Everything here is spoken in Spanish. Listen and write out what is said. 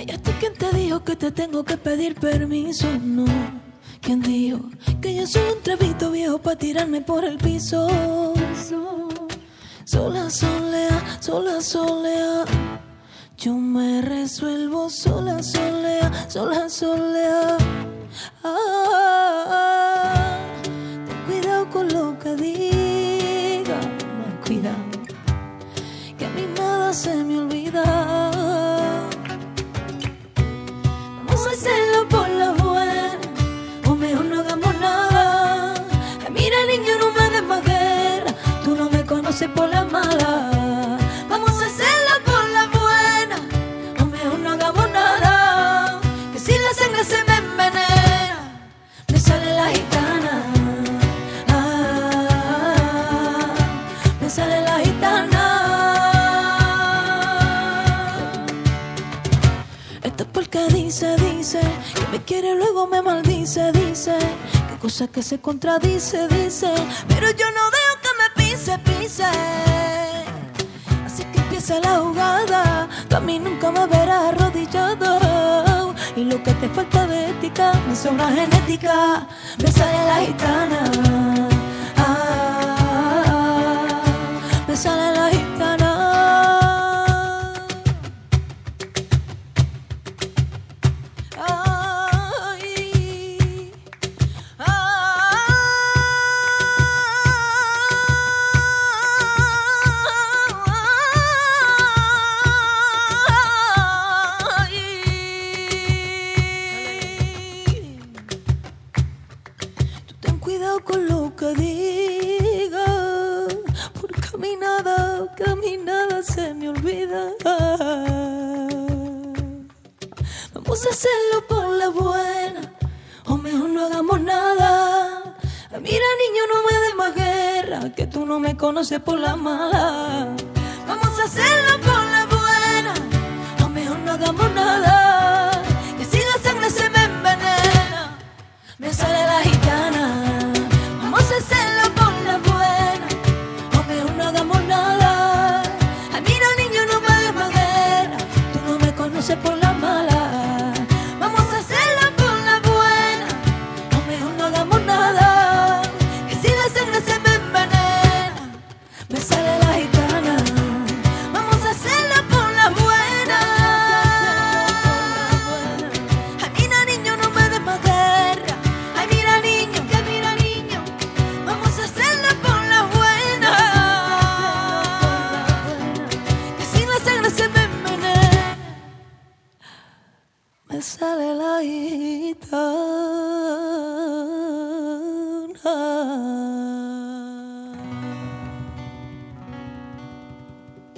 Cállate, ¿quién te dijo que te tengo que pedir permiso? No, ¿quién dijo que yo soy un trapito viejo para tirarme por el piso? Sola, solea, sola, solea. Yo me resuelvo sola, solea, sola, solea. Ten cuidado con lo que diga, cuidado, que a mí nada se me olvida. Vamos a hacerlo por la buena, o mejor no hagamos nada. Ay, mira, niño, no me des más guerra, tú no me conoces por la mala. Vamos a hacerlo por la buena, o mejor no hagamos nada. Que si la sangre se me envenena, me sale la gitana. Me sale la gitana. Esto es porque dice que me quiere, luego me maldice, dice que cosa que se contradice, dice, pero yo no dejo que me pise. Así que empieza la jugada, tú a mí nunca me verás arrodillado. Y lo que te falta de ética, me sobra genética. Me sale la gitana. Me sale la gitana. Tú ten cuidado con lo que digas, porque a mí nada se me olvida. Vamos a hacerlo por la buena, o mejor no hagamos nada. Mira, niño, no me des más guerra, que tú no me conoces por la mala. Vamos a hacerlo por la buena, o mejor no hagamos nada. Que si la sangre se me envenena, me sale la gitana. Vamos a hacerlo por la buena, o mejor no hagamos nada. Ay, mira, niño, no me des más guerra, tú no me conoces por la mala. Vamos a hacerlo por la buena, o mejor no hagamos nada. Que si la sangre se me envenena, me sale la gitana. Vamos a hacerlo por la buena. Ay, mira, niño, no me des más guerra. Ay, mira, niño, vamos a hacerlo por la buena. Que si la sangre se me envenena, me sale la gitana.